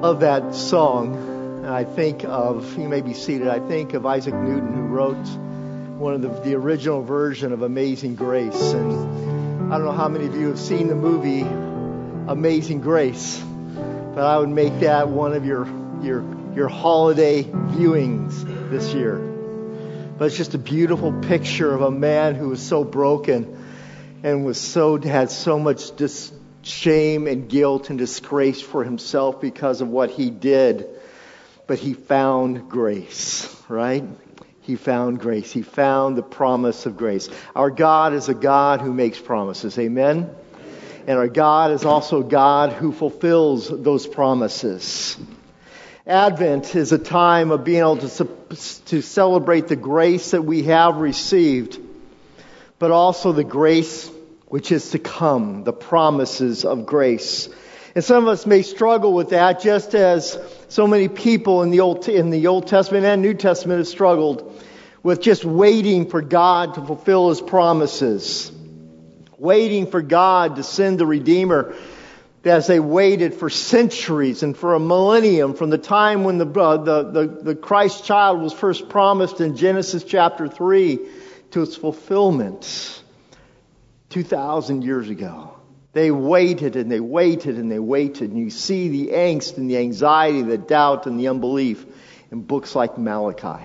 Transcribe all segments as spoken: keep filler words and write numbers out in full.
of that song, and I think of, you may be seated, I think of Isaac Newton, who wrote one of the, the original version of Amazing Grace. And I don't know how many of you have seen the movie Amazing Grace, but I would make that one of your your your holiday viewings this year. But it's just a beautiful picture of a man who was so broken and was so had so much dis- shame and guilt and disgrace for himself because of what he did. But he found grace, right? He found grace. He found the promise of grace. Our God is a God who makes promises. Amen? And our God is also a God who fulfills those promises. Advent is a time of being able to, to celebrate the grace that we have received, but also the grace which is to come, the promises of grace. And some of us may struggle with that, just as so many people in the Old in the Old Testament and New Testament have struggled with just waiting for God to fulfill His promises, waiting for God to send the Redeemer, as they waited for centuries and for a millennium from the time when the uh, the, the the Christ child was first promised in Genesis chapter three to its fulfillment two thousand years ago. They waited and they waited and they waited. And you see the angst and the anxiety, the doubt and the unbelief in books like Malachi.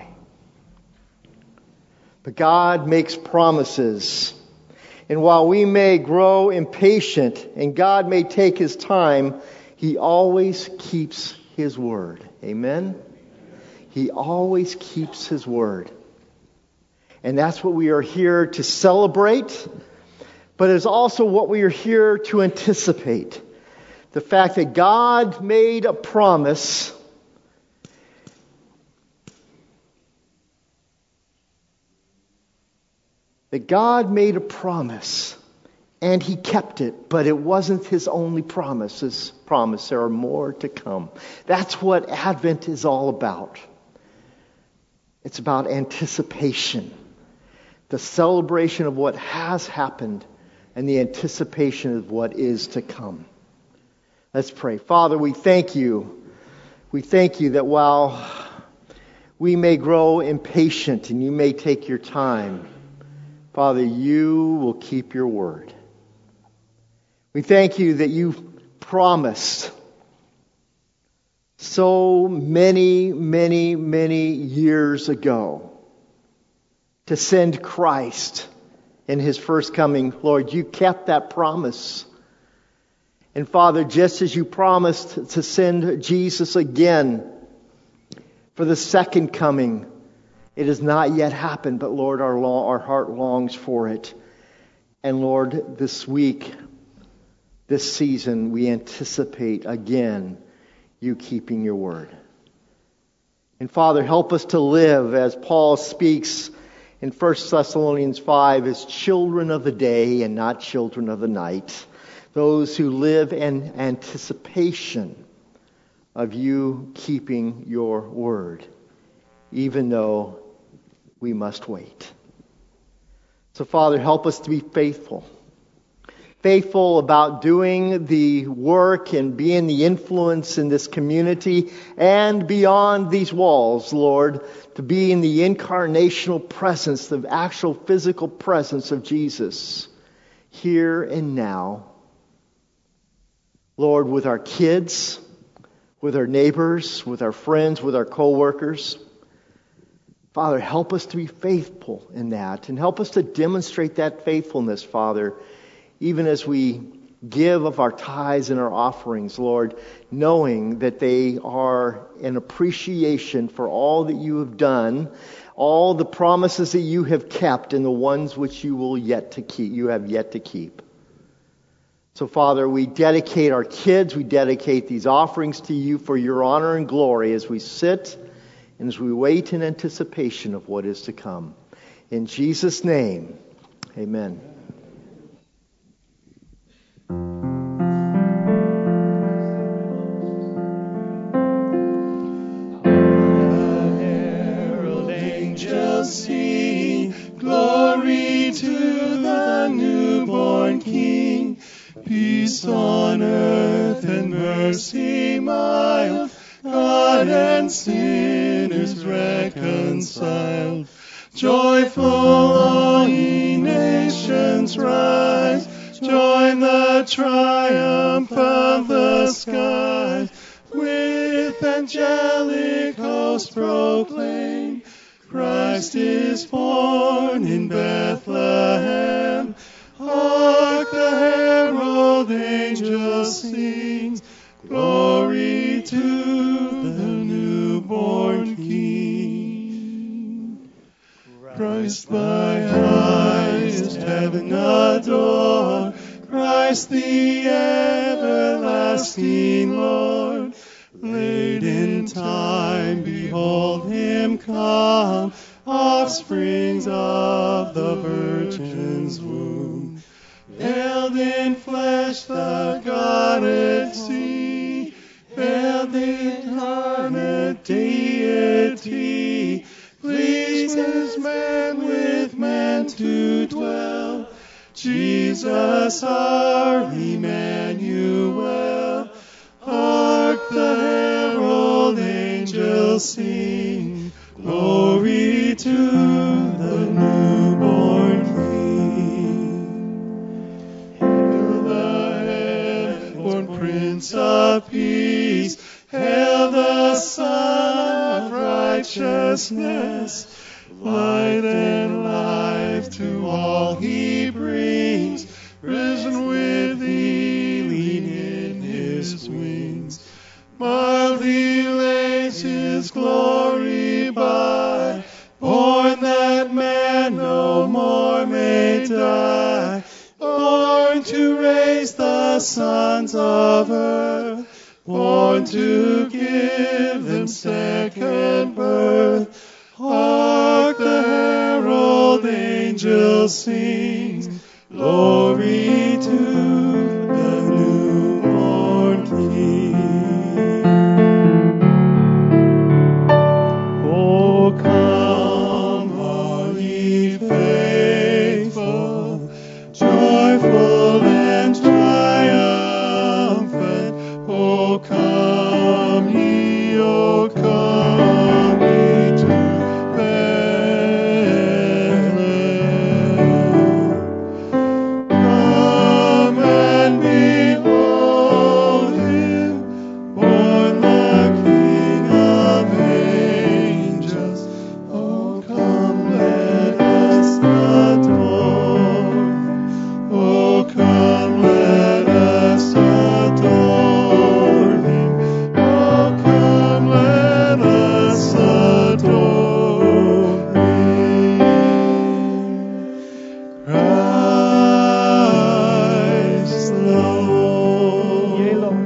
But God makes promises. And while we may grow impatient and God may take His time, He always keeps His word. Amen? He always keeps His word. And that's what we are here to celebrate. But it's also what we are here to anticipate. The fact that God made a promise. That God made a promise. And He kept it. But it wasn't His only promise. His promise. There are more to come. That's what Advent is all about. It's about anticipation. The celebration of what has happened. And the anticipation of what is to come. Let's pray. Father, we thank You. We thank You that while we may grow impatient and You may take Your time, Father, You will keep Your word. We thank You that You promised so many, many, many years ago to send Christ in His first coming. Lord, You kept that promise. And Father, just as You promised to send Jesus again for the second coming, it has not yet happened, but Lord, our, law, our heart longs for it. And Lord, this week, this season, we anticipate again You keeping Your word. And Father, help us to live as Paul speaks in First Thessalonians five, as children of the day and not children of the night. Those who live in anticipation of You keeping Your word, even though we must wait. So Father, help us to be faithful. Faithful about doing the work and being the influence in this community and beyond these walls, Lord, to be in the incarnational presence, the actual physical presence of Jesus here and now. Lord, with our kids, with our neighbors, with our friends, with our co-workers. Father, help us to be faithful in that and help us to demonstrate that faithfulness, Father, even as we give of our tithes and our offerings, Lord, knowing that they are an appreciation for all that You have done, all the promises that You have kept, and the ones which You will yet to keep, You have yet to keep. So, Father, we dedicate our kids, we dedicate these offerings to You for Your honor and glory as we sit and as we wait in anticipation of what is to come. In Jesus' name, amen. Sing glory to the newborn King, peace on earth and mercy mild, God and sinners reconciled. Joyful all ye nations rise, join the triumph of the skies. With angelic hosts proclaim, Christ is born in Bethlehem. Hark, the herald angel sings, glory to the newborn King. Christ by highest heaven adore, Christ the everlasting Lord. Late in time, behold him come, offsprings of the Virgin's womb. Veiled in flesh, the Godhead see, veiled incarnate deity, pleases man with man to dwell. Jesus our Emmanuel. Hark, the herald angels sing, glory to the newborn King. Hail the heaven-born Prince of Peace, hail the Son of Righteousness. Light and life to all he brings, risen with healing in his wings. Mildly lays his glory by, born that man no more may die, born to raise the sons of earth, born to give them second birth. Hark, the herald angel sings, glory to the newborn King. Oh, come, all ye faithful, joyful and triumphant. Oh, come ye, oh, come ye to Come and behold him, born the King of angels. Oh, come, let us adore him. Oh, come, let us adore him. Oh, come, let us adore him. Christ the Lord. Yea, Lord.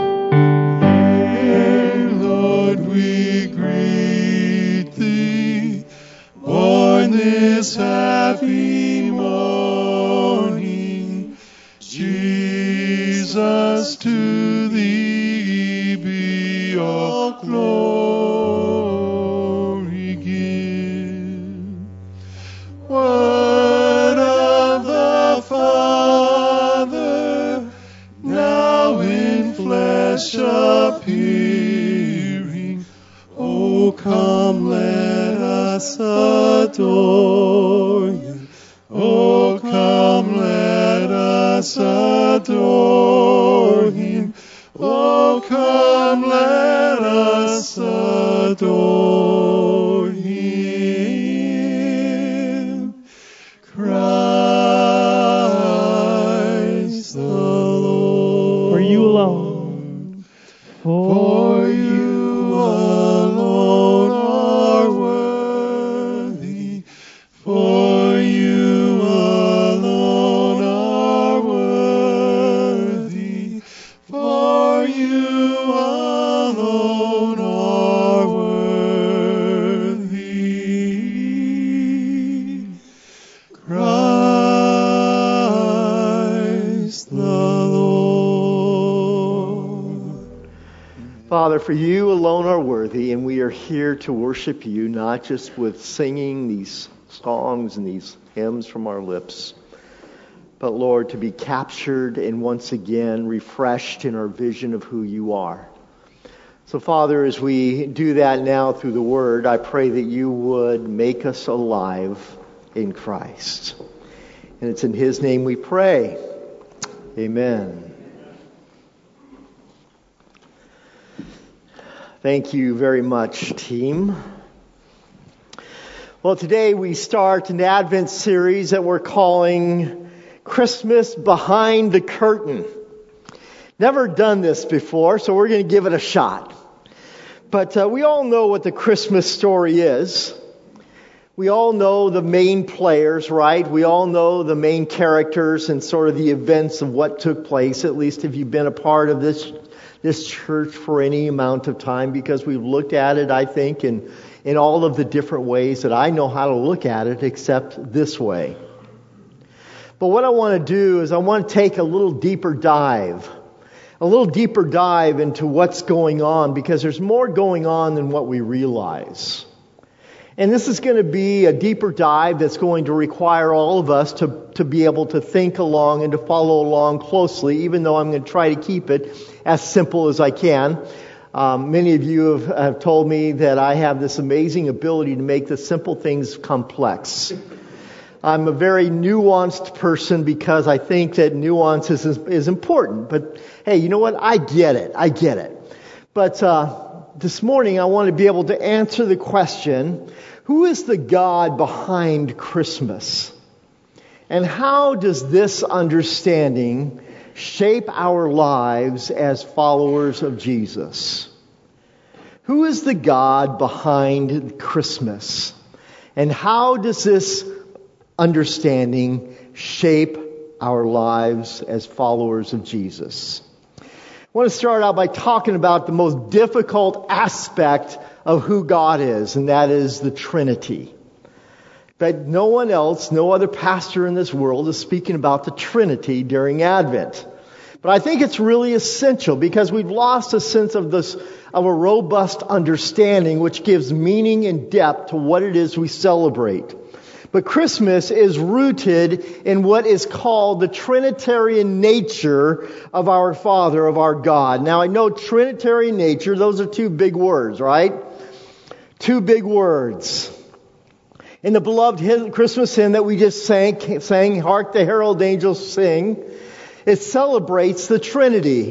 Yea, Lord, we greet thee, born this happy morning. Jesus, to thee be all glory give. Word of the Father, now in flesh appearing. Oh, come, let us adore him. Oh, come, let us adore him. Oh, come, let us adore him. Christ the Lord. For you alone. For you alone are worthy. For you alone are worthy. For you alone are worthy. Christ the Lord. Father, for you alone are worthy, and we are here to worship you, not just with singing these songs and these hymns from our lips, but Lord, to be captured and once again refreshed in our vision of who you are. So, Father, as we do that now through the Word, I pray that you would make us alive in Christ. And it's in His name we pray. Amen. Thank you very much, team. Well, today we start an Advent series that we're calling Christmas Behind the Curtain. Never done this before, so we're going to give it a shot. But uh, we all know what the Christmas story is. We all know the main players, right? We all know the main characters and sort of the events of what took place, at least if you've been a part of this this church for any amount of time, because we've looked at it, I think, in, in all of the different ways that I know how to look at it, except this way. But what I want to do is I want to take a little deeper dive, a little deeper dive into what's going on, because there's more going on than what we realize. And this is going to be a deeper dive that's going to require all of us to, to be able to think along and to follow along closely, even though I'm going to try to keep it as simple as I can. Um, many of you have, have told me that I have this amazing ability to make the simple things complex. I'm a very nuanced person because I think that nuance is, is, is important. But hey, you know what? I get it. I get it. But uh this morning I want to be able to answer the question, who is the God behind Christmas? And how does this understanding shape our lives as followers of Jesus? Who is the God behind Christmas? And how does this understanding shape our lives as followers of Jesus? I want to start out by talking about the most difficult aspect of who God is, and that is the Trinity. But no one else, no other pastor in this world is speaking about the Trinity during Advent. But I think it's really essential because we've lost a sense of this, of a robust understanding which gives meaning and depth to what it is we celebrate. But Christmas is rooted in what is called the Trinitarian nature of our Father, of our God. Now, I know Trinitarian nature, those are two big words, right? Two big words. In the beloved hymn, Christmas hymn that we just sang, sang, Hark the Herald Angels Sing, it celebrates the Trinity.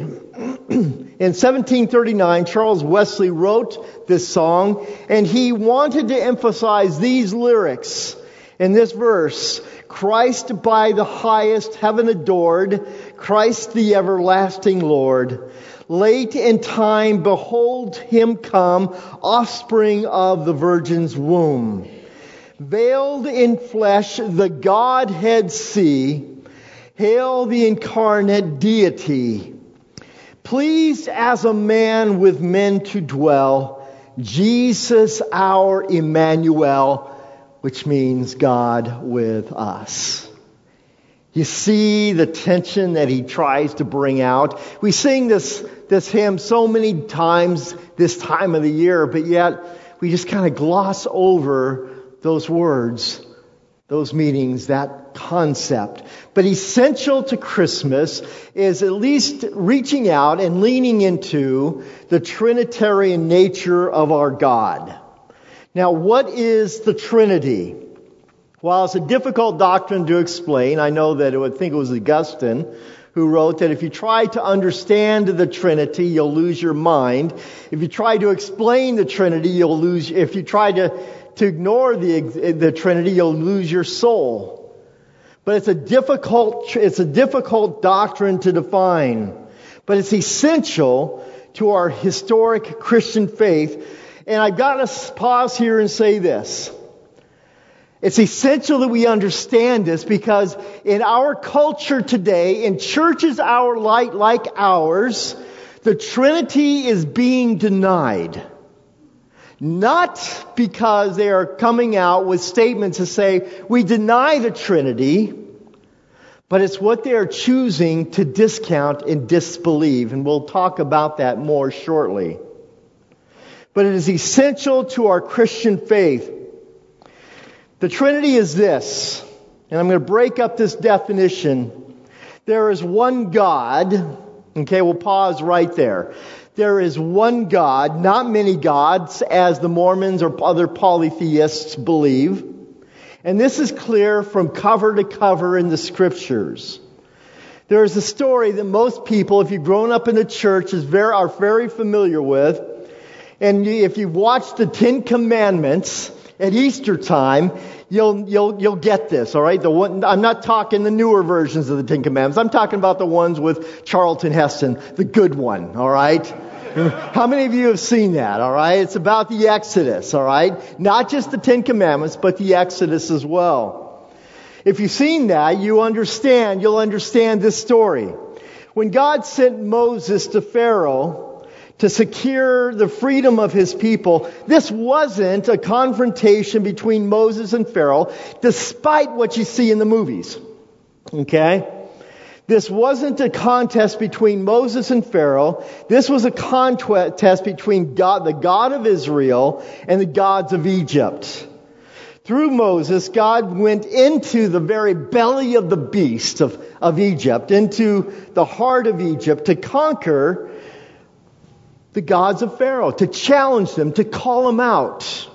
In seventeen thirty-nine, Charles Wesley wrote this song, and he wanted to emphasize these lyrics. In this verse, Christ by the highest heaven adored, Christ the everlasting Lord. Late in time, behold him come, offspring of the Virgin's womb. Veiled in flesh, the Godhead see. Hail the incarnate deity. Pleased as a man with men to dwell, Jesus our Emmanuel, which means God with us. You see the tension that he tries to bring out. We sing this, this hymn so many times this time of the year, but yet we just kind of gloss over those words, those meanings, that concept. But essential to Christmas is at least reaching out and leaning into the Trinitarian nature of our God. Now, what is the Trinity? Well, it's a difficult doctrine to explain. I know that it would think it was Augustine who wrote that if you try to understand the Trinity, you'll lose your mind. If you try to explain the Trinity, you'll lose. If you try to, to ignore the the Trinity, you'll lose your soul. But it's a difficult it's a difficult doctrine to define. But it's essential to our historic Christian faith. And I've got to pause here and say this. It's essential that we understand this because in our culture today, in churches our like, like ours, the Trinity is being denied. Not because they are coming out with statements to say, we deny the Trinity, but it's what they are choosing to discount and disbelieve. And we'll talk about that more shortly. But it is essential to our Christian faith. The Trinity is this, and I'm going to break up this definition. There is one God. Okay, we'll pause right there. There is one God, not many gods, as the Mormons or other polytheists believe. And this is clear from cover to cover in the Scriptures. There is a story that most people, if you've grown up in the church, is very, are very familiar with. And if you've watched the Ten Commandments at Easter time, you'll you'll you'll get this, all right? The one, I'm not talking the newer versions of the Ten Commandments. I'm talking about the ones with Charlton Heston, the good one, all right? How many of you have seen that, all right? It's about the Exodus, all right? Not just the Ten Commandments, but the Exodus as well. If you've seen that, you understand, you'll understand this story. When God sent Moses to Pharaoh to secure the freedom of his people, this wasn't a confrontation between Moses and Pharaoh, despite what you see in the movies. Okay? This wasn't a contest between Moses and Pharaoh. This was a contest between God, the God of Israel, and the gods of Egypt. Through Moses, God went into the very belly of the beast of, of Egypt, into the heart of Egypt, to conquer the gods of Pharaoh, to challenge them, to call them out.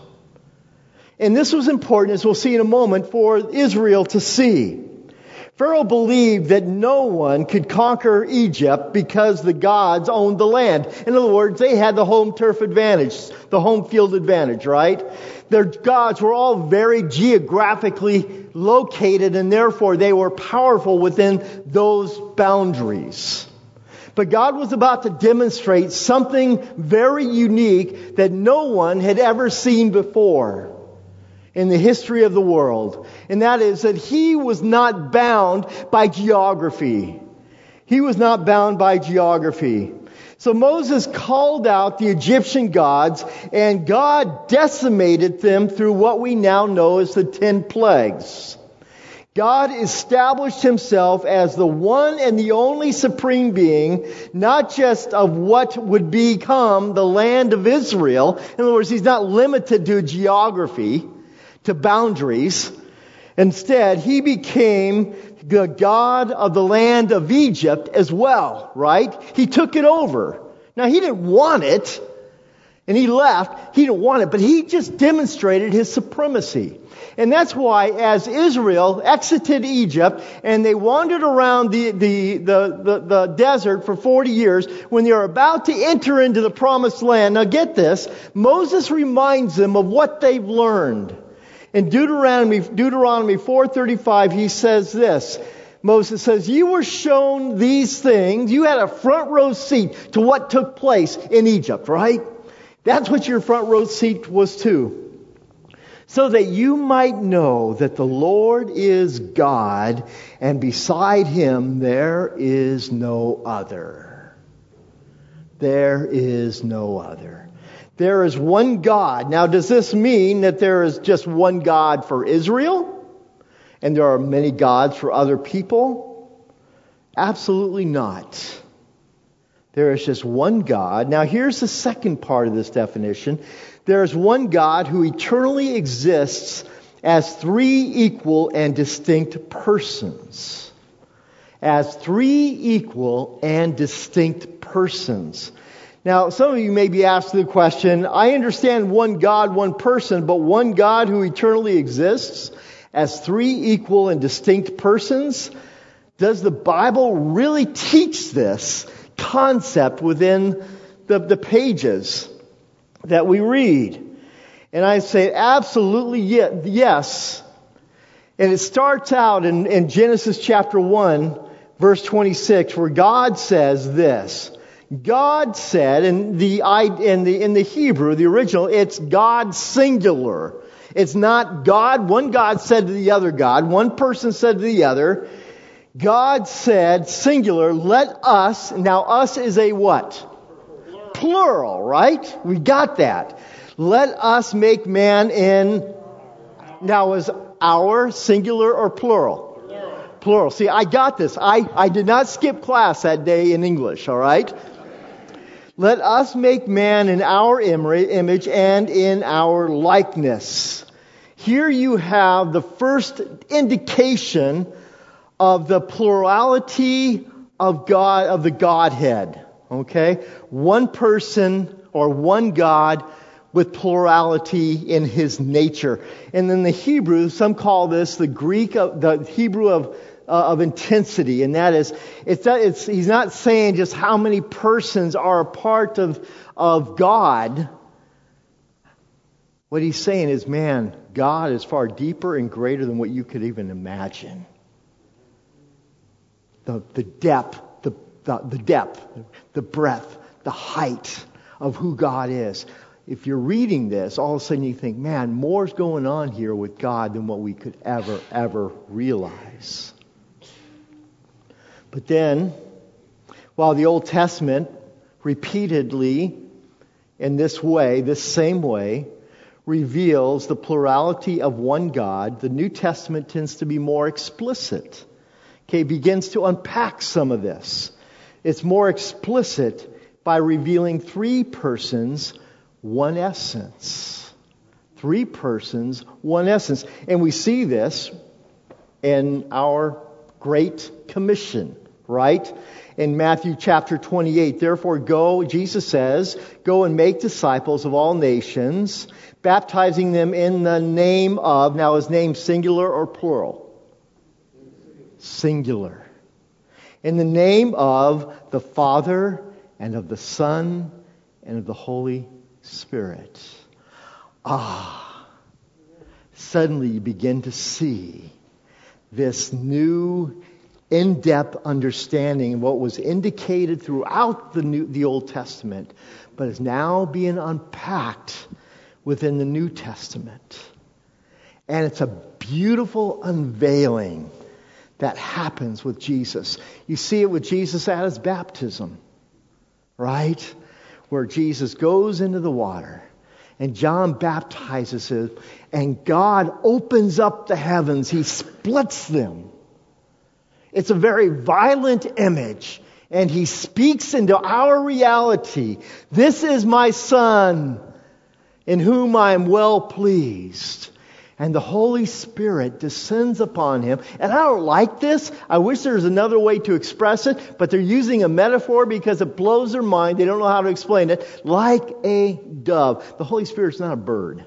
And this was important, as we'll see in a moment, for Israel to see. Pharaoh believed that no one could conquer Egypt because the gods owned the land. In other words, they had the home turf advantage, the home field advantage, right? Their gods were all very geographically located, and therefore they were powerful within those boundaries. But God was about to demonstrate something very unique that no one had ever seen before in the history of the world. And that is that He was not bound by geography. He was not bound by geography. So Moses called out the Egyptian gods, and God decimated them through what we now know as the ten plagues. God established Himself as the one and the only supreme being, not just of what would become the land of Israel. In other words, He's not limited to geography, to boundaries. Instead, He became the God of the land of Egypt as well, right? He took it over. Now, He didn't want it, and He left. He didn't want it, but He just demonstrated His supremacy. And that's why, as Israel exited Egypt and they wandered around the, the, the, the, the desert for forty years, when they are about to enter into the promised land, now get this, Moses reminds them of what they've learned. In Deuteronomy, Deuteronomy four thirty-five, he says this. Moses says, you were shown these things. You had a front row seat to what took place in Egypt, right? That's what your front row seat was to. So that you might know that the Lord is God, and beside Him there is no other. There is no other. There is one God. Now, does this mean that there is just one God for Israel? And there are many gods for other people? Absolutely not. There is just one God. Now, here's the second part of this definition. There is one God who eternally exists as three equal and distinct persons. As three equal and distinct persons. Now, some of you may be asking the question, I understand one God, one person, but one God who eternally exists as three equal and distinct persons? Does the Bible really teach this concept within the, the pages that we read? And I say absolutely yes. And it starts out in, in Genesis chapter one, verse twenty-six, where God says this. God said, in the, in the, in the Hebrew, the original, it's God singular. It's not God. One God said to the other God. One person said to the other. God said, singular, let us, now us is a what? Plural, Plural right? We got that. Let us make man in, now is our singular or plural? Plural. Plural. See, I got this. I, I did not skip class that day in English, all right? Let us make man in our image and in our likeness. Here you have the first indication of the plurality of God, of the Godhead. Okay? One person or one God with plurality in His nature. And then the Hebrew, some call this the Greek, of, the Hebrew of uh, of intensity, and that is, it's, it's He's not saying just how many persons are a part of of God. What He's saying is, man, God is far deeper and greater than what you could even imagine. The the depth, the the, the depth, the breadth, the height of who God is. If you're reading this, all of a sudden you think, man, more's going on here with God than what we could ever, ever realize. But then, while the Old Testament repeatedly, in this way, this same way, reveals the plurality of one God, the New Testament tends to be more explicit. Okay, begins to unpack some of this. It's more explicit by revealing three persons, one essence. Three persons, one essence. And we see this in our Great Commission, right? In Matthew chapter twenty-eight, therefore go, Jesus says, go and make disciples of all nations, baptizing them in the name of, now is name singular or plural? Singular. In the name of the Father and of the Son and of the Holy Spirit. Ah, suddenly you begin to see this new in-depth understanding of what was indicated throughout the New, the Old Testament, but is now being unpacked within the New Testament. And it's a beautiful unveiling that happens with Jesus. You see it with Jesus at His baptism, right? Where Jesus goes into the water and John baptizes him, and God opens up the heavens. He splits them. It's a very violent image, and He speaks into our reality. This is my Son, in whom I am well pleased. And the Holy Spirit descends upon Him. And I don't like this. I wish there was another way to express it, but they're using a metaphor because it blows their mind. They don't know how to explain it. Like a dove. The Holy Spirit's not a bird.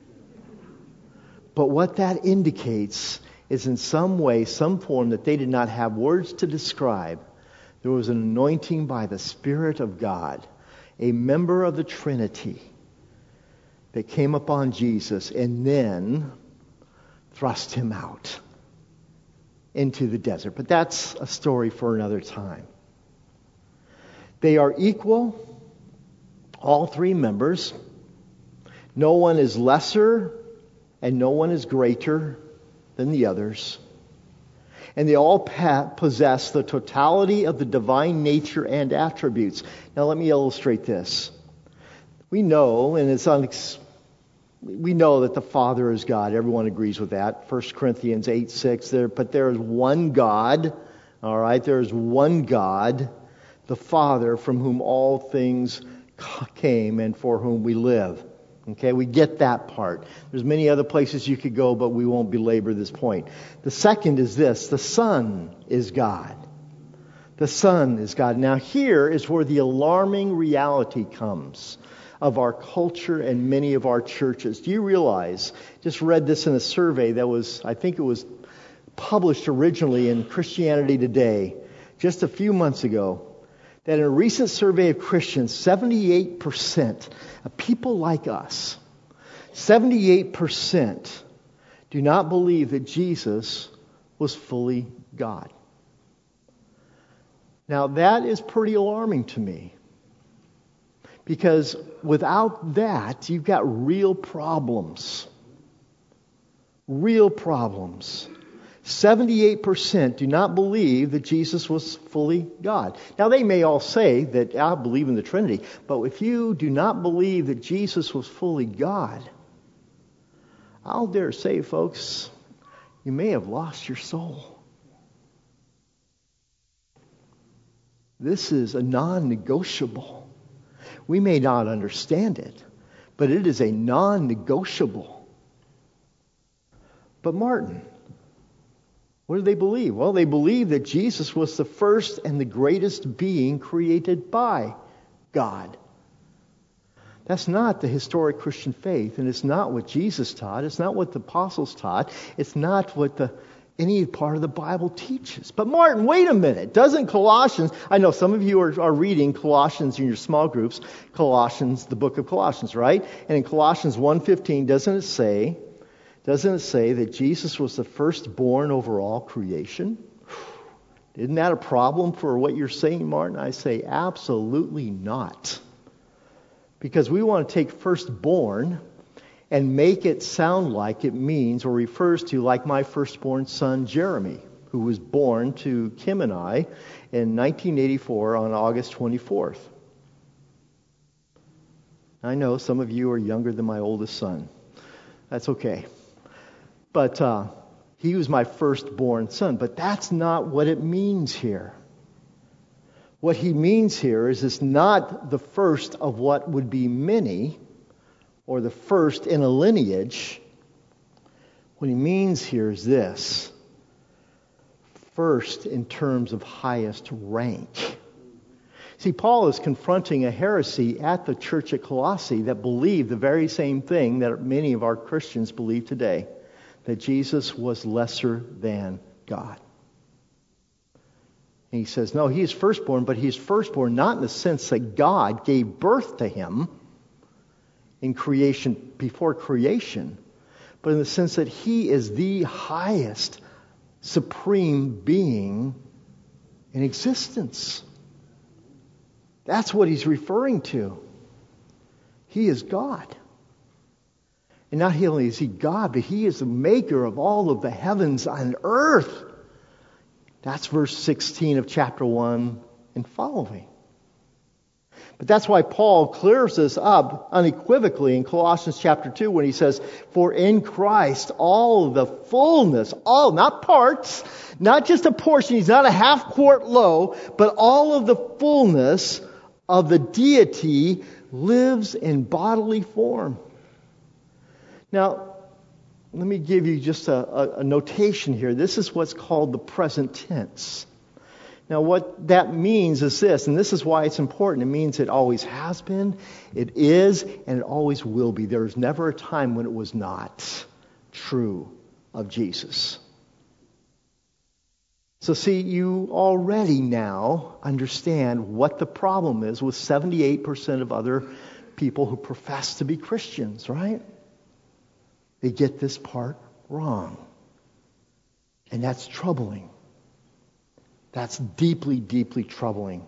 But what that indicates is in some way, some form that they did not have words to describe. There was an anointing by the Spirit of God, a member of the Trinity, that came upon Jesus and then thrust Him out into the desert. But that's a story for another time. They are equal, all three members. No one is lesser and no one is greater than the others. And they all pa- possess the totality of the divine nature and attributes. Now let me illustrate this. We know, and it's unex- we know that the Father is God. Everyone agrees with that. First Corinthians eight six. There, but there is one God. All right, there is one God, the Father, from whom all things came and for whom we live. Okay, we get that part. There's many other places you could go, but we won't belabor this point. The second is this: the Son is God. The Son is God. Now here is where the alarming reality comes of our culture and many of our churches. Do you realize, just read this in a survey that was, I think it was published originally in Christianity Today just a few months ago, that in a recent survey of Christians, seventy-eight percent of people like us, seventy-eight percent do not believe that Jesus was fully God. Now that is pretty alarming to me. Because without that, you've got real problems. Real problems. seventy-eight percent do not believe that Jesus was fully God. Now, they may all say that I believe in the Trinity, but if you do not believe that Jesus was fully God, I'll dare say, folks, you may have lost your soul. This is a non-negotiable. We may not understand it, but it is a non-negotiable. But Martin, What do they believe? Well, they believe that Jesus was the first and the greatest being created by God. That's not the historic Christian faith, and it's not what Jesus taught. It's not what the apostles taught. It's not what the any part of the Bible teaches. But Martin, wait a minute. Doesn't Colossians, I know some of you are, are reading Colossians in your small groups, Colossians, the book of Colossians, right? And in Colossians one fifteen, doesn't it say, doesn't it say that Jesus was the firstborn over all creation? Isn't that a problem for what you're saying, Martin? I say absolutely not. Because we want to take firstborn and make it sound like it means or refers to like my firstborn son Jeremy, who was born to Kim and I in nineteen eighty-four on August twenty-fourth. I know some of you are younger than my oldest son. That's okay. But uh, he was my firstborn son. But that's not what it means here. What he means here is it's not the first of what would be many, or the first in a lineage. What he means here is this: first in terms of highest rank. See, Paul is confronting a heresy at the church at Colossae that believed the very same thing that many of our Christians believe today, that Jesus was lesser than God. And he says, no, he is firstborn, but he is firstborn not in the sense that God gave birth to him in creation, before creation, but in the sense that he is the highest supreme being in existence. That's what he's referring to. He is God. And not only is he God, but he is the maker of all of the heavens and earth. That's verse sixteen of chapter one and following. But that's why Paul clears this up unequivocally in Colossians chapter two when he says, for in Christ all the fullness, all, not parts, not just a portion, he's not a half quart low, but all of the fullness of the deity lives in bodily form. Now, let me give you just a, a, a notation here. This is what's called the present tense. Now, what that means is this, and this is why it's important. It means it always has been, it is, and it always will be. There is never a time when it was not true of Jesus. So see, you already now understand what the problem is with seventy-eight percent of other people who profess to be Christians, right? They get this part wrong. And that's troubling. That's deeply, deeply troubling.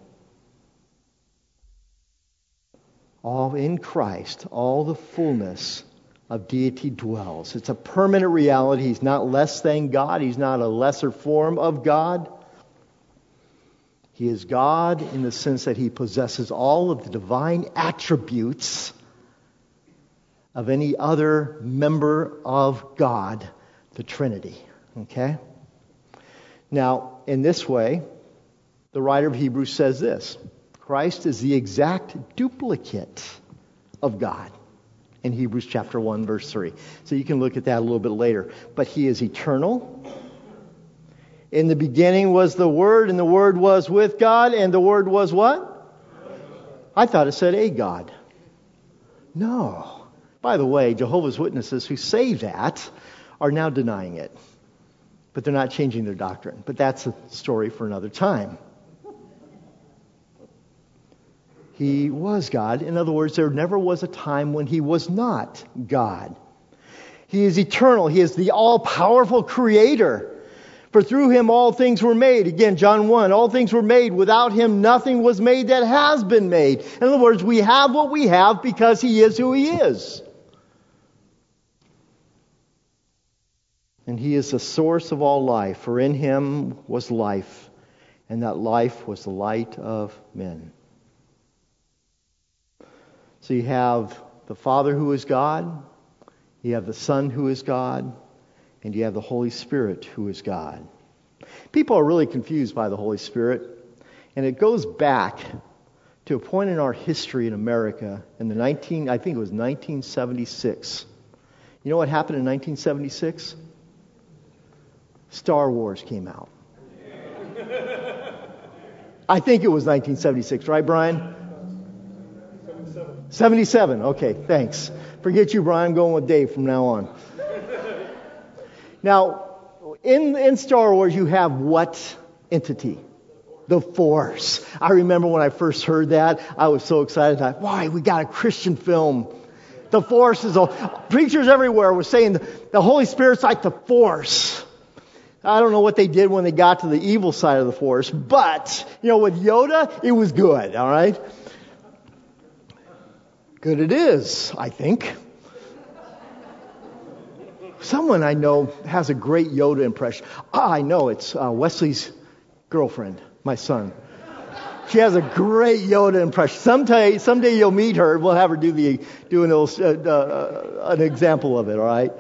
All in Christ, all the fullness of deity dwells. It's a permanent reality. He's not less than God. He's not a lesser form of God. He is God in the sense that he possesses all of the divine attributes of any other member of God, the Trinity. Okay? Now, in this way, the writer of Hebrews says this: Christ is the exact duplicate of God. In Hebrews chapter one, verse three. So you can look at that a little bit later. But he is eternal. In the beginning was the Word, and the Word was with God, and the Word was what? I thought it said a God. No. By the way, Jehovah's Witnesses who say that are now denying it. But they're not changing their doctrine. But that's a story for another time. He was God. In other words, there never was a time when he was not God. He is eternal. He is the all-powerful creator. For through him all things were made. Again, John one, all things were made. Without him nothing was made that has been made. In other words, we have what we have because he is who he is. And he is the source of all life. For in him was life, and that life was the light of men. So you have the Father who is God, you have the Son who is God, and you have the Holy Spirit who is God. People are really confused by the Holy Spirit, and it goes back to a point in our history in America in the nineteen I think it was nineteen seventy-six. You know what happened in nineteen seventy-six? Star Wars came out. I think it was nineteen seventy-six, right, Brian? seventy-seven. seventy-seven, okay, thanks. Forget you, Brian. I'm going with Dave from now on. Now, in, in Star Wars, you have what entity? The Force. I remember when I first heard that, I was so excited. I thought, why, we got a Christian film. The Force is a... Preachers everywhere were saying the Holy Spirit's like the Force. I don't know what they did when they got to the evil side of the Force, but, you know, with Yoda, it was good, all right? Good it is, I think. Someone I know has a great Yoda impression. Ah, I know, it's uh, Wesley's girlfriend, my son. She has a great Yoda impression. Someday, someday you'll meet her. We'll have her do the do an, uh, uh, an example of it, all right?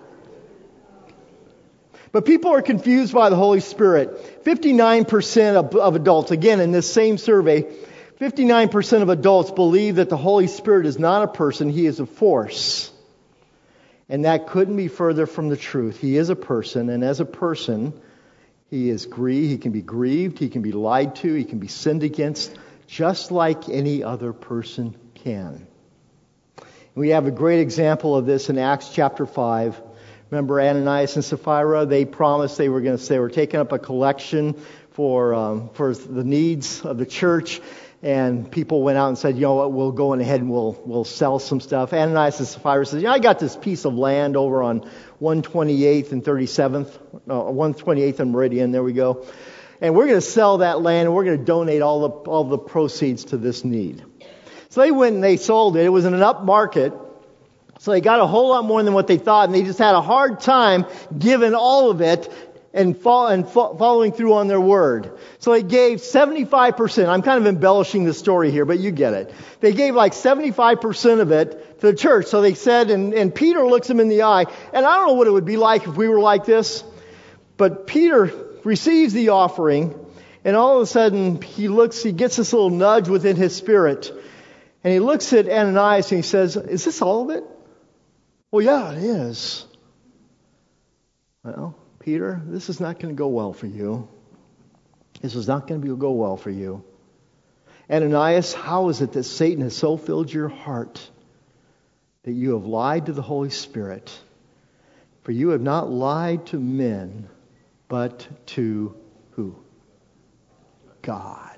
But people are confused by the Holy Spirit. fifty-nine percent of, of adults, again in this same survey, fifty-nine percent of adults believe that the Holy Spirit is not a person, He is a force. And that couldn't be further from the truth. He is a person, and as a person, He is grieved, He can be grieved, He can be lied to, He can be sinned against, just like any other person can. We have a great example of this in Acts chapter five. Remember Ananias and Sapphira? They promised they were going to. They were taking up a collection for um, for the needs of the church, and people went out and said, "You know what? We'll go ahead and we'll we'll sell some stuff." Ananias and Sapphira said, "You know, I got this piece of land over on one twenty-eighth and thirty-seventh, uh, one twenty-eighth and Meridian. There we go, and we're going to sell that land, and we're going to donate all the all the proceeds to this need." So they went and they sold it. It was in an up market. So they got a whole lot more than what they thought, and they just had a hard time giving all of it and, fo- and fo- following through on their word. So they gave seventy-five percent. I'm kind of embellishing the story here, but you get it. They gave like seventy-five percent of it to the church. So they said, and, and Peter looks him in the eye, and I don't know what it would be like if we were like this, but Peter receives the offering, and all of a sudden he looks, he gets this little nudge within his spirit, and he looks at Ananias and he says, "Is this all of it?" "Well, yeah, it is." "Well, Peter, this is not going to go well for you. This is not going to go well for you. Ananias, how is it that Satan has so filled your heart that you have lied to the Holy Spirit? For you have not lied to men, but to who? God.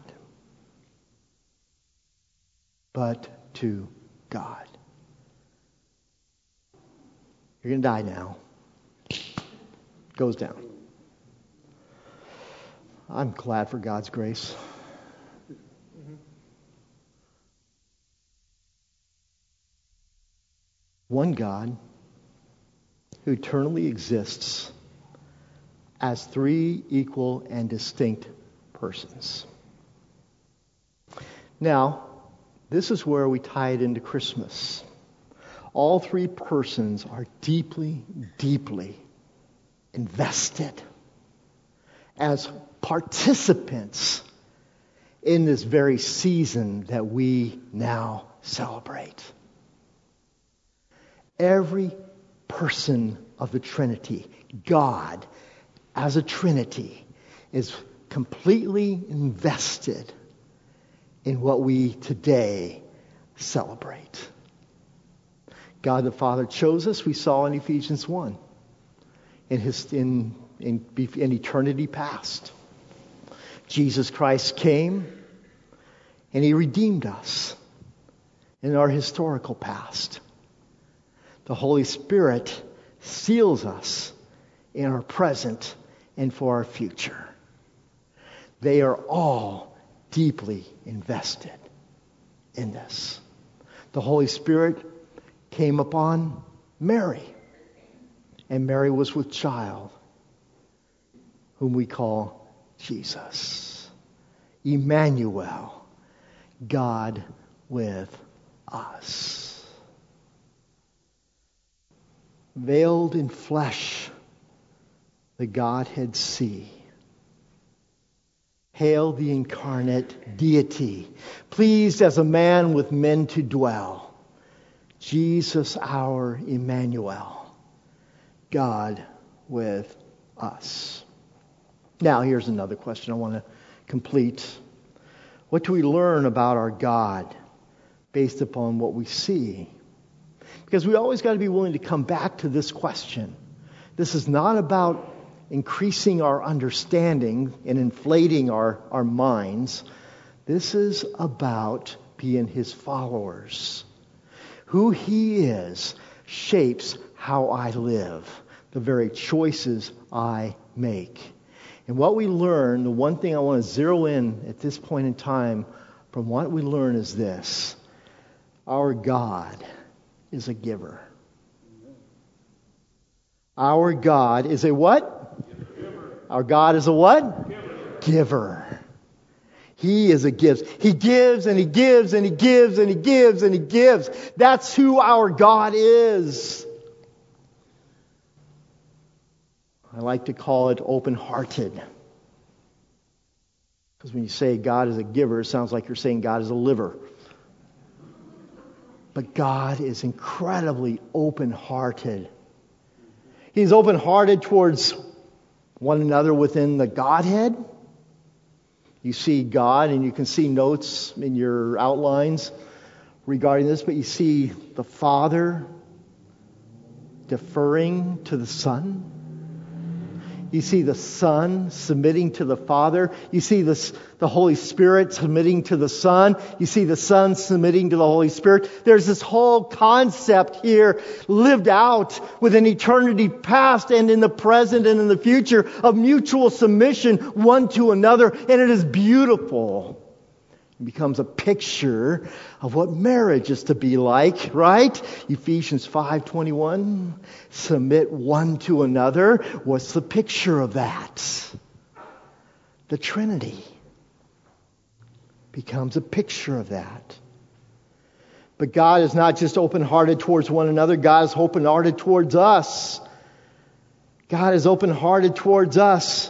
But to God. You're going to die now." Goes down. I'm glad for God's grace. One God who eternally exists as three equal and distinct persons. Now, this is where we tie it into Christmas. All three persons are deeply, deeply invested as participants in this very season that we now celebrate. Every person of the Trinity, God as a Trinity, is completely invested in what we today celebrate. God the Father chose us, we saw in Ephesians one, in his in, in, in eternity past. Jesus Christ came and He redeemed us in our historical past. The Holy Spirit seals us in our present and for our future. They are all deeply invested in this. The Holy Spirit came upon Mary, and Mary was with child, whom we call Jesus. Emmanuel, God with us. Veiled in flesh, the Godhead see. Hail the incarnate deity, pleased as a man with men to dwell. Jesus our Emmanuel, God with us. Now, here's another question I want to complete. What do we learn about our God based upon what we see? Because we always got to be willing to come back to this question. This is not about increasing our understanding and inflating our, our minds. This is about being His followers. Who He is shapes how I live, the very choices I make. And what we learn, the one thing I want to zero in at this point in time from what we learn is this. Our God is a giver. Our God is a what? Giver. Our God is a what? Giver. Giver. He is a gift. He gives and He gives and He gives and He gives and He gives. That's who our God is. I like to call it open-hearted. Because when you say God is a giver, it sounds like you're saying God is a liver. But God is incredibly open-hearted. He's open-hearted towards one another within the Godhead. You see God, and you can see notes in your outlines regarding this, but you see the Father deferring to the Son. You see the Son submitting to the Father. You see the, the Holy Spirit submitting to the Son. You see the Son submitting to the Holy Spirit. There's this whole concept here lived out within eternity past and in the present and in the future of mutual submission one to another. And it is beautiful. It becomes a picture of what marriage is to be like, right? Ephesians five twenty-one. Submit one to another. What's the picture of that? The Trinity becomes a picture of that. But God is not just open-hearted towards one another. God is open-hearted towards us. God is open-hearted towards us.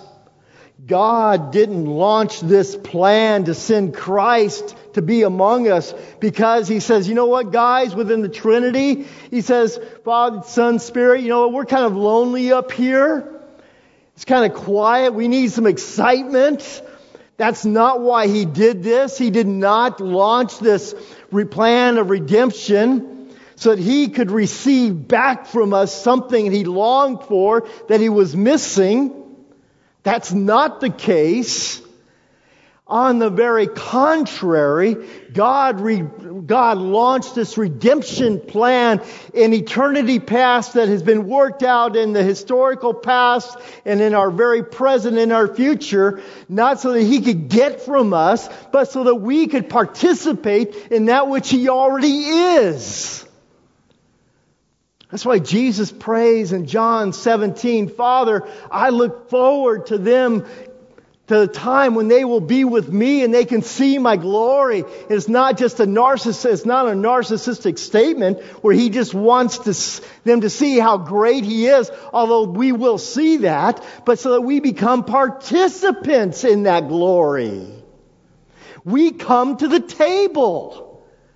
God didn't launch this plan to send Christ to be among us because He says, you know what, guys, within the Trinity, He says, Father, Son, Spirit, you know what, we're kind of lonely up here. It's kind of quiet. We need some excitement. That's not why He did this. He did not launch this plan of redemption so that He could receive back from us something He longed for that He was missing. That's not the case. On the very contrary, God re, God launched this redemption plan in eternity past that has been worked out in the historical past and in our very present and our future, not so that He could get from us, but so that we could participate in that which He already is. That's why Jesus prays in John seventeen, Father, I look forward to them, to the time when they will be with me and they can see my glory. It's not just a narcissist, it's not a narcissistic statement where He just wants to, them to see how great He is, although we will see that, but so that we become participants in that glory. We come to the table.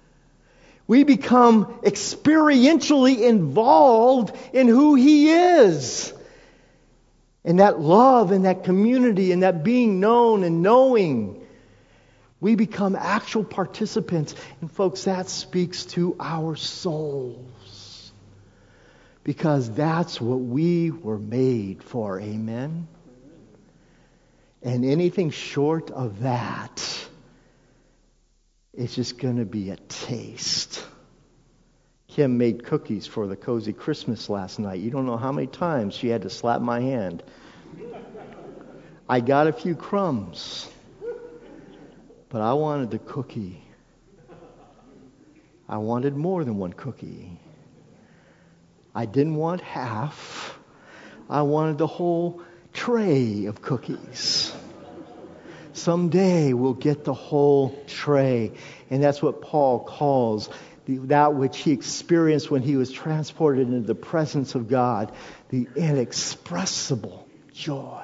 We become experientially involved in who He is. And that love and that community and that being known and knowing. We become actual participants. And folks, that speaks to our souls. Because that's what we were made for. Amen? And anything short of that, it's just going to be a taste. Kim made cookies for the Cozy Christmas last night. You don't know how many times she had to slap my hand. I got a few crumbs, but I wanted the cookie. I wanted more than one cookie. I didn't want half. I wanted the whole tray of cookies. Someday we'll get the whole tray. And that's what Paul calls the, that which he experienced when he was transported into the presence of God. The inexpressible joy.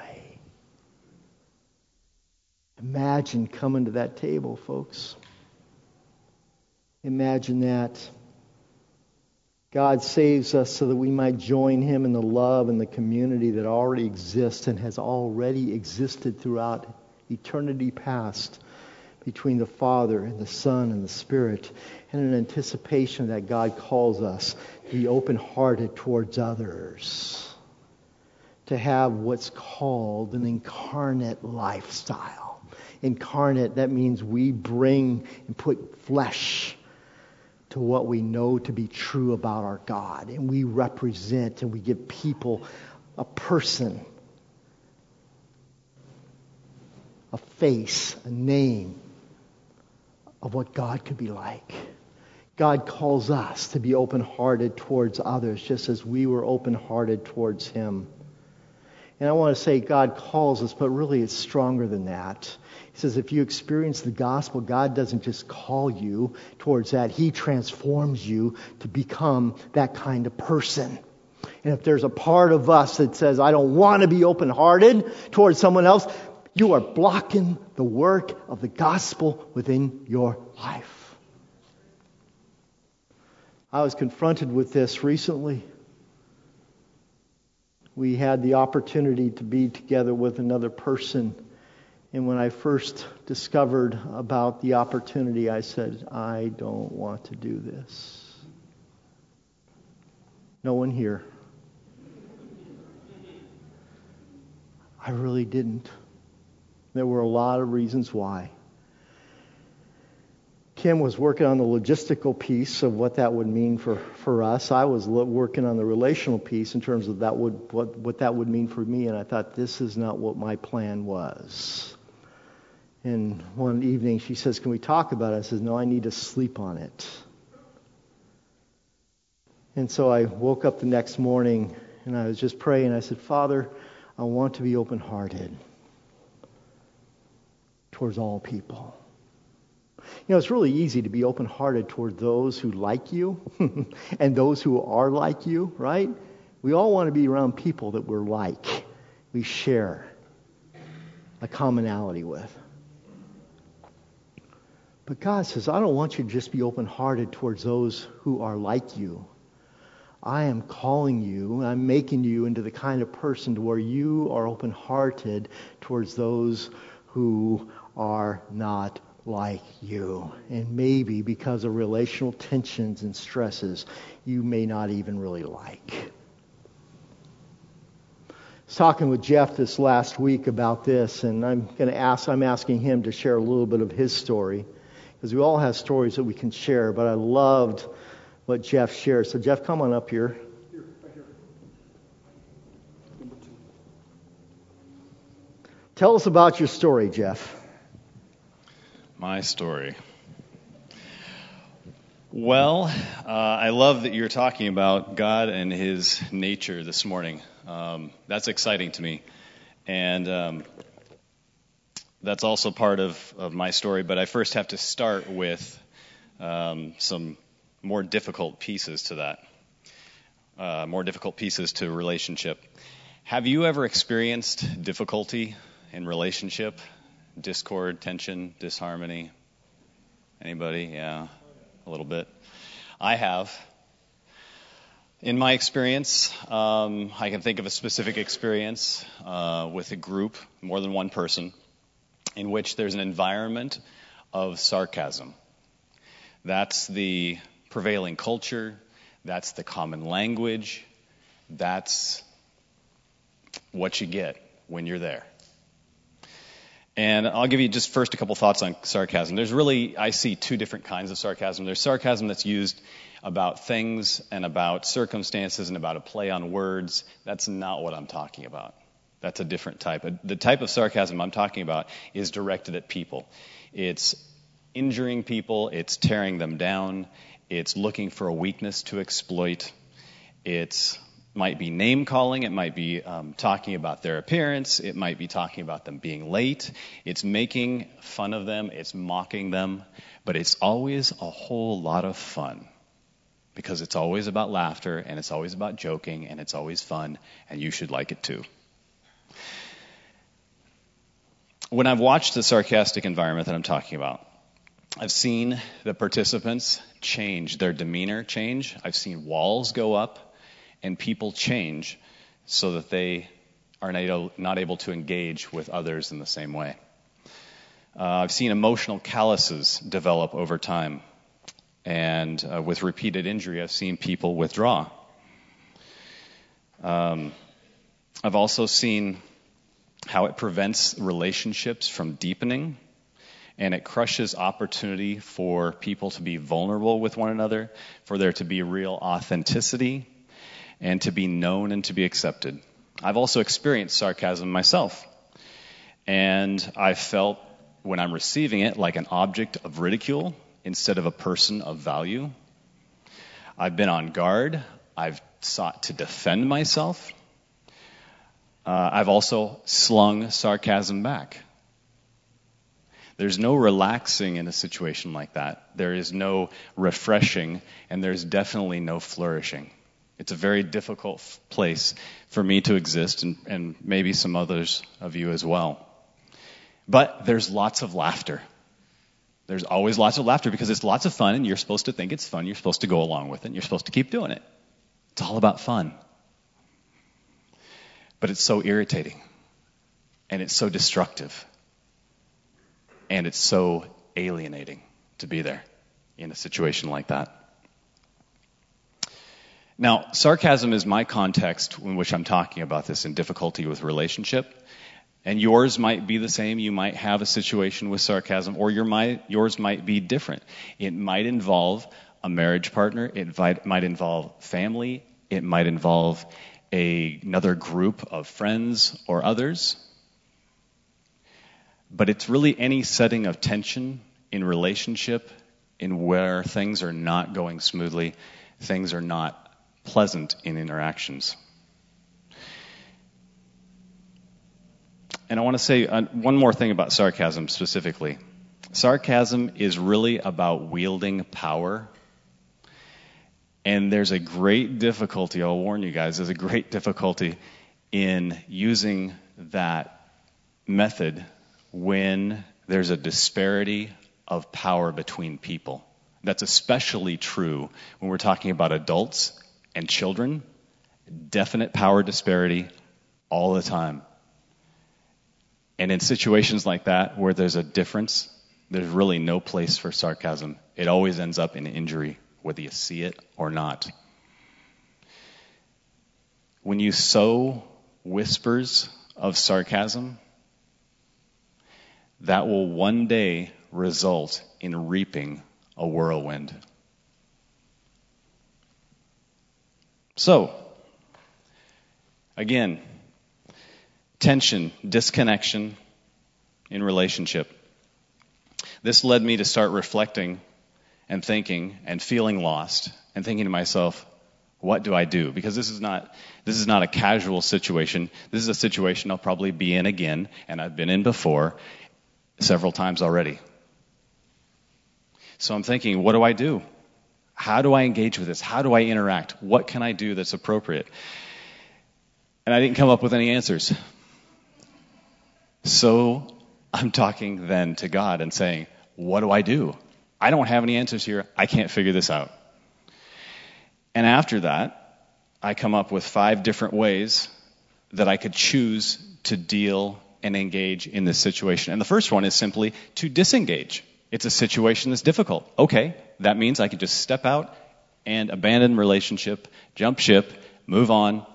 Imagine coming to that table, folks. Imagine that. God saves us so that we might join him in the love and the community that already exists and has already existed throughout eternity past between the Father and the Son and the Spirit, and in anticipation that God calls us to be open-hearted towards others, to have what's called an incarnate lifestyle. Incarnate, that means we bring and put flesh to what we know to be true about our God. And we represent and we give people a person, a face, a name of what God could be like. God calls us to be open-hearted towards others, just as we were open-hearted towards him. And I want to say God calls us, but really it's stronger than that. He says if you experience the gospel, God doesn't just call you towards that. He transforms you to become that kind of person. And if there's a part of us that says, I don't want to be open-hearted towards someone else, you are blocking the work of the gospel within your life. I was confronted with this recently. We had the opportunity to be together with another person. And when I first discovered about the opportunity, I said, I don't want to do this. No one here. I really didn't. There were a lot of reasons why. Kim was working on the logistical piece of what that would mean for, for us. I was lo- working on the relational piece in terms of that would what, what that would mean for me, and I thought, this is not what my plan was. And one evening she says, can we talk about it? I says, no, I need to sleep on it. And so I woke up the next morning and I was just praying. I said, Father, I want to be open-hearted towards all people. You know, it's really easy to be open-hearted toward those who like you and those who are like you, right? We all want to be around people that we're like, we share a commonality with. But God says, I don't want you to just be open-hearted towards those who are like you. I am calling you, I'm making you into the kind of person to where you are open-hearted towards those who are not like you. And maybe because of relational tensions and stresses, you may not even really like. I was talking with Jeff this last week about this, and I'm going to ask, I'm asking him to share a little bit of his story, because we all have stories that we can share, but I loved what Jeff shared. So Jeff, come on up here. Here, right here. Number two. Tell us about your story, Jeff. My story. Well, uh, I love that you're talking about God and his nature this morning. Um, that's exciting to me. And um, that's also part of, of my story. But I first have to start with um, some more difficult pieces to that, uh, more difficult pieces to relationship. Have you ever experienced difficulty in relationship? Discord, tension, disharmony? Anybody? Yeah, a little bit. I have. In my experience, um, I can think of a specific experience uh, with a group, more than one person, in which there's an environment of sarcasm. That's the prevailing culture. That's the common language. That's what you get when you're there. And I'll give you just first a couple thoughts on sarcasm. There's really, I see two different kinds of sarcasm. There's sarcasm that's used about things and about circumstances and about a play on words. That's not what I'm talking about. That's a different type. The type of sarcasm I'm talking about is directed at people. It's injuring people. It's tearing them down. It's looking for a weakness to exploit. It's might be name calling. It might be um, talking about their appearance. It might be talking about them being late. It's making fun of them. It's mocking them. But it's always a whole lot of fun, because it's always about laughter, and it's always about joking, and it's always fun, and you should like it too. When I've watched the sarcastic environment that I'm talking about, I've seen the participants change, their demeanor change. I've seen walls go up and people change so that they are not able to engage with others in the same way. Uh, I've seen emotional calluses develop over time. And uh, with repeated injury, I've seen people withdraw. Um, I've also seen how it prevents relationships from deepening, and it crushes opportunity for people to be vulnerable with one another, for there to be real authenticity, and to be known and to be accepted. I've also experienced sarcasm myself, and I felt when I'm receiving it like an object of ridicule instead of a person of value. I've been on guard. I've sought to defend myself. Uh, I've also slung sarcasm back. There's no relaxing in a situation like that. There is no refreshing, and there's definitely no flourishing. It's a very difficult f- place for me to exist, and, and maybe some others of you as well. But there's lots of laughter. There's always lots of laughter because it's lots of fun, and you're supposed to think it's fun. You're supposed to go along with it, and you're supposed to keep doing it. It's all about fun. But it's so irritating, and it's so destructive, and it's so alienating to be there in a situation like that. Now, sarcasm is my context in which I'm talking about this in difficulty with relationship. And yours might be the same. You might have a situation with sarcasm, or your might, yours might be different. It might involve a marriage partner. It might, might involve family. It might involve a, another group of friends or others. But it's really any setting of tension in relationship, in where things are not going smoothly, things are not pleasant in interactions. And I want to say uh, one more thing about sarcasm specifically. Sarcasm is really about wielding power. And there's a great difficulty, I'll warn you guys, there's a great difficulty in using that method when there's a disparity of power between people. That's especially true when we're talking about adults and children. Definite power disparity all the time. And in situations like that, where there's a difference, there's really no place for sarcasm. It always ends up in injury, whether you see it or not. When you sow whispers of sarcasm, that will one day result in reaping a whirlwind. So, again, tension, disconnection in relationship. This led me to start reflecting and thinking and feeling lost and thinking to myself, what do I do? Because this is not this is not a casual situation. This is a situation I'll probably be in again, and I've been in before several times already. So I'm thinking, what do I do? How do I engage with this? How do I interact? What can I do that's appropriate? And I didn't come up with any answers. So I'm talking then to God and saying, what do I do? I don't have any answers here. I can't figure this out. And after that, I come up with five different ways that I could choose to deal and engage in this situation. And the first one is simply to disengage. It's a situation that's difficult. Okay, that means I could just step out and abandon relationship, jump ship, move on.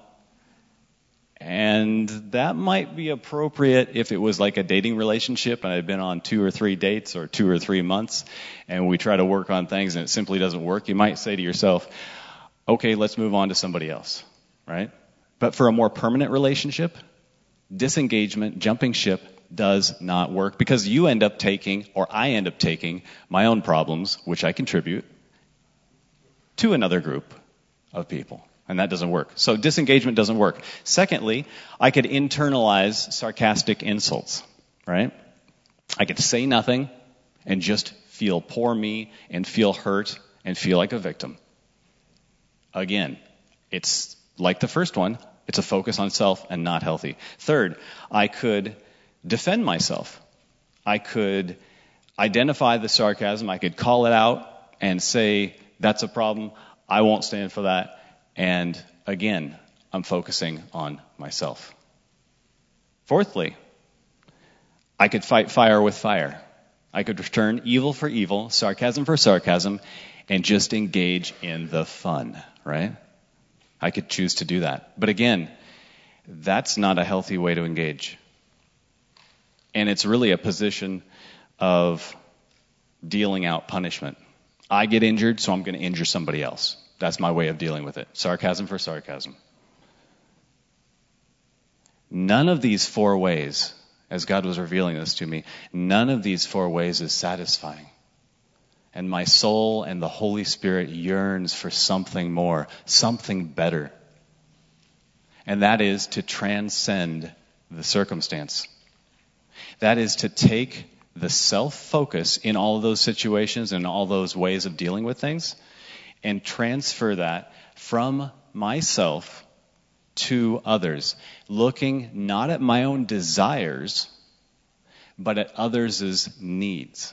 And that might be appropriate if it was like a dating relationship and I'd been on two or three dates or two or three months and we try to work on things and it simply doesn't work. You might say to yourself, okay, let's move on to somebody else, right? But for a more permanent relationship, disengagement, jumping ship does not work because you end up taking, or I end up taking, my own problems, which I contribute, to another group of people. And that doesn't work. So disengagement doesn't work. Secondly, I could internalize sarcastic insults, right? I could say nothing and just feel poor me and feel hurt and feel like a victim. Again, it's like the first one. It's a focus on self and not healthy. Third, I could defend myself. I could identify the sarcasm. I could call it out and say, that's a problem. I won't stand for that. And again, I'm focusing on myself. Fourthly, I could fight fire with fire. I could return evil for evil, sarcasm for sarcasm, and just engage in the fun, right? I could choose to do that. But again, that's not a healthy way to engage. And it's really a position of dealing out punishment. I get injured, so I'm going to injure somebody else. That's my way of dealing with it. Sarcasm for sarcasm. None of these four ways, as God was revealing this to me, none of these four ways is satisfying. And my soul and the Holy Spirit yearns for something more, something better. And that is to transcend the circumstance. That is to take the self-focus in all of those situations and all those ways of dealing with things and transfer that from myself to others, looking not at my own desires, but at others' needs.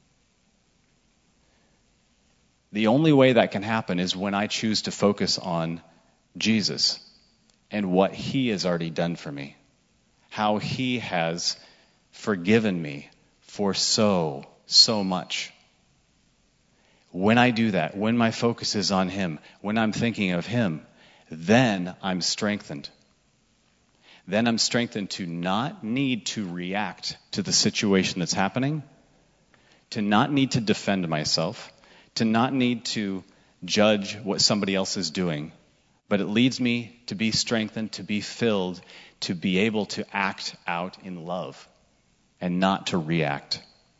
The only way that can happen is when I choose to focus on Jesus and what He has already done for me, how He has forgiven me for so, so much. When I do that, when my focus is on Him, when I'm thinking of Him, then I'm strengthened. Then I'm strengthened to not need to react to the situation that's happening, to not need to defend myself, to not need to judge what somebody else is doing, but it leads me to be strengthened, to be filled, to be able to act out in love and not to react.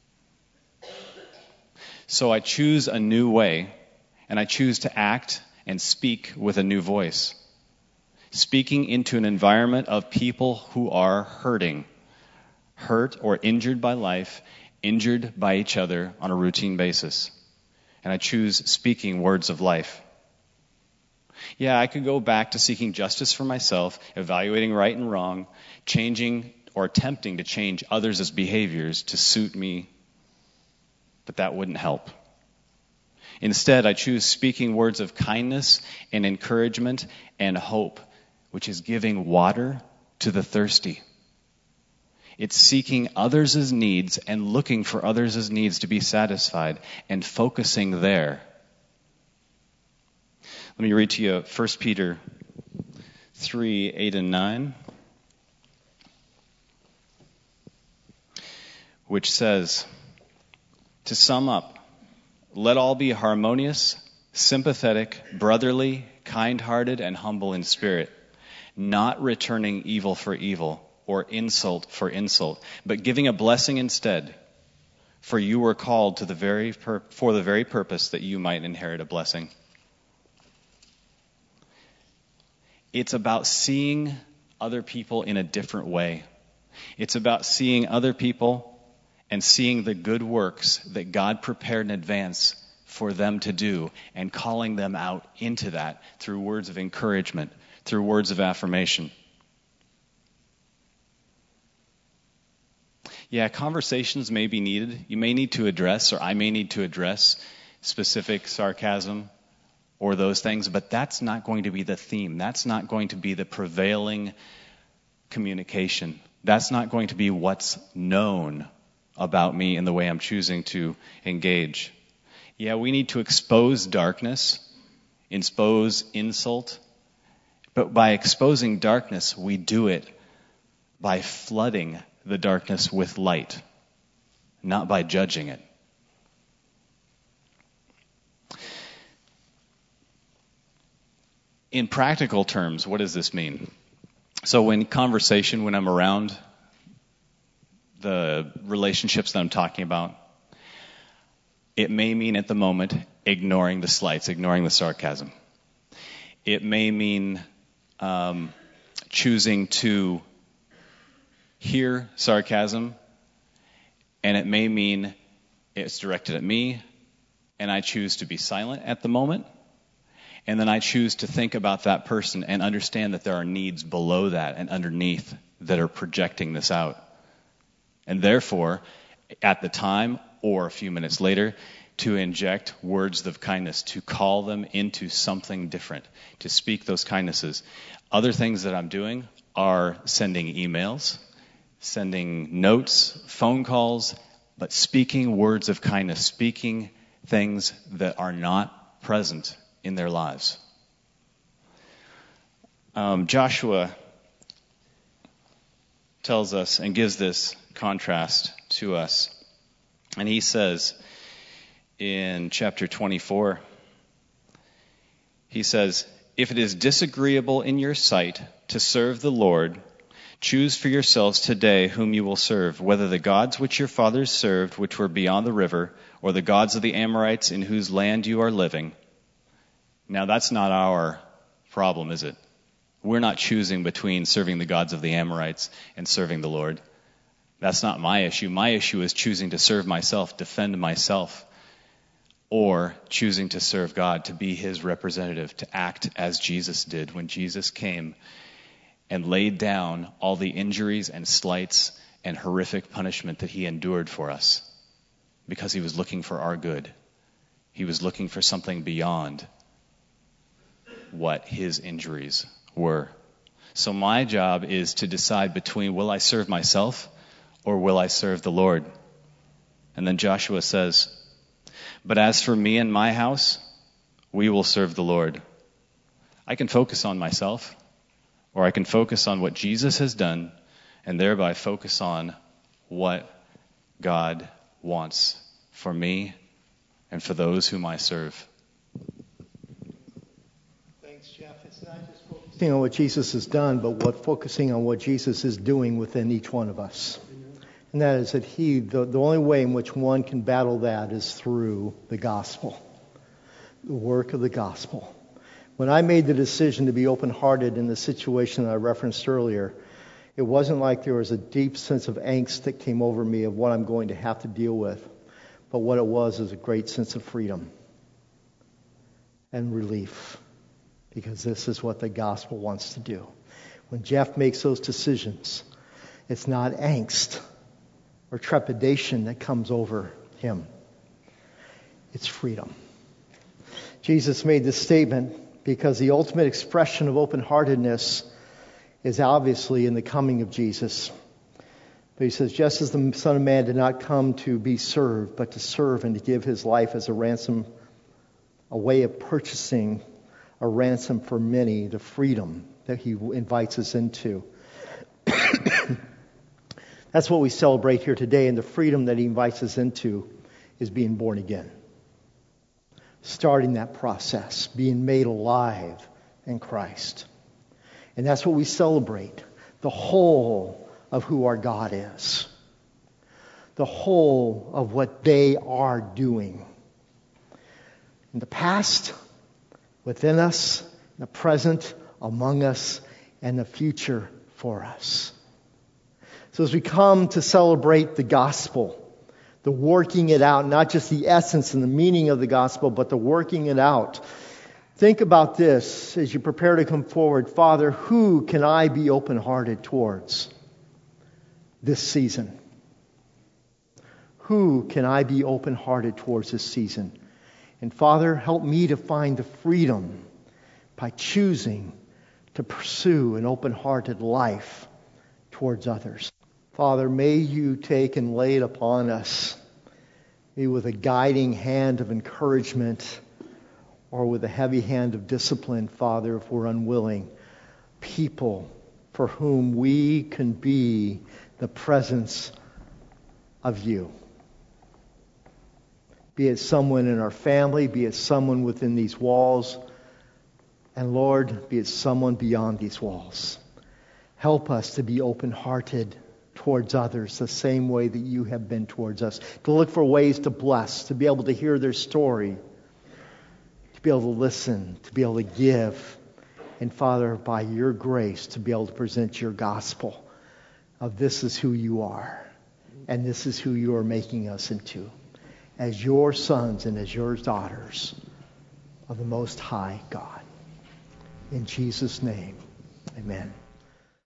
So I choose a new way, and I choose to act and speak with a new voice, speaking into an environment of people who are hurting, hurt or injured by life, injured by each other on a routine basis. And I choose speaking words of life. Yeah, I could go back to seeking justice for myself, evaluating right and wrong, changing or attempting to change others' behaviors to suit me, but that wouldn't help. Instead, I choose speaking words of kindness and encouragement and hope, which is giving water to the thirsty. It's seeking others' needs and looking for others' needs to be satisfied and focusing there. Let me read to you First Peter three, eight and nine, which says, to sum up, let all be harmonious, sympathetic, brotherly, kind-hearted, and humble in spirit, not returning evil for evil, or insult for insult, but giving a blessing instead. For you were called to the very pur- for the very purpose that you might inherit a blessing. It's about seeing other people in a different way. It's about seeing other people and seeing the good works that God prepared in advance for them to do and calling them out into that through words of encouragement, through words of affirmation. Yeah, conversations may be needed. You may need to address, or I may need to address, specific sarcasm or those things, but that's not going to be the theme. That's not going to be the prevailing communication. That's not going to be what's known about me in the way I'm choosing to engage. Yeah, we need to expose darkness, expose insult, but by exposing darkness, we do it by flooding the darkness with light, not by judging it. In practical terms, what does this mean? So in conversation, when I'm around the relationships that I'm talking about, it may mean at the moment ignoring the slights, ignoring the sarcasm. It may mean um, choosing to hear sarcasm, and it may mean it's directed at me, and I choose to be silent at the moment, and then I choose to think about that person and understand that there are needs below that and underneath that are projecting this out. And therefore, at the time or a few minutes later, to inject words of kindness, to call them into something different, to speak those kindnesses. Other things that I'm doing are sending emails, sending notes, phone calls, but speaking words of kindness, speaking things that are not present in their lives. Um, Joshua tells us and gives this contrast to us. And he says in chapter twenty-four, he says, "If it is disagreeable in your sight to serve the Lord, choose for yourselves today whom you will serve, whether the gods which your fathers served, which were beyond the river, or the gods of the Amorites in whose land you are living." Now that's not our problem, is it? We're not choosing between serving the gods of the Amorites and serving the Lord. That's not my issue. My issue is choosing to serve myself, defend myself, or choosing to serve God, to be his representative, to act as Jesus did when Jesus came and laid down all the injuries and slights and horrific punishment that he endured for us, because he was looking for our good. He was looking for something beyond what his injuries were. So my job is to decide between, will I serve myself or will I serve the Lord? And then Joshua says, "But as for me and my house, we will serve the Lord." I can focus on myself, or I can focus on what Jesus has done, and thereby focus on what God wants for me and for those whom I serve. Thanks, Jeff. It's not just focusing on what Jesus has done, but what focusing on what Jesus is doing within each one of us. And that is that he, the, the only way in which one can battle that is through the gospel, the work of the gospel. When I made the decision to be open-hearted in the situation that I referenced earlier, it wasn't like there was a deep sense of angst that came over me of what I'm going to have to deal with. But what it was is a great sense of freedom and relief, because this is what the gospel wants to do. When Jeff makes those decisions, it's not angst or trepidation that comes over him. It's freedom. Jesus made this statement because the ultimate expression of open-heartedness is obviously in the coming of Jesus. But he says, just as the Son of Man did not come to be served, but to serve and to give his life as a ransom, a way of purchasing a ransom for many, the freedom that he invites us into. That's what we celebrate here today, and the freedom that he invites us into is being born again. Starting that process, being made alive in Christ. And that's what we celebrate, the whole of who our God is. The whole of what they are doing. In the past, within us, in the present, among us, and the future for us. So as we come to celebrate the gospel, the working it out, not just the essence and the meaning of the gospel, but the working it out. Think about this as you prepare to come forward. Father, who can I be open-hearted towards this season? Who can I be open-hearted towards this season? And Father, help me to find the freedom by choosing to pursue an open-hearted life towards others. Father, may you take and lay it upon us, maybe with a guiding hand of encouragement or with a heavy hand of discipline, Father, if we're unwilling. People for whom we can be the presence of you. Be it someone in our family, be it someone within these walls, and Lord, be it someone beyond these walls. Help us to be open-hearted towards others the same way that you have been towards us. To look for ways to bless, to be able to hear their story, to be able to listen, to be able to give. And Father, by your grace, to be able to present your gospel of this is who you are. And this is who you are making us into. As your sons and as your daughters of the Most High God. In Jesus' name, amen.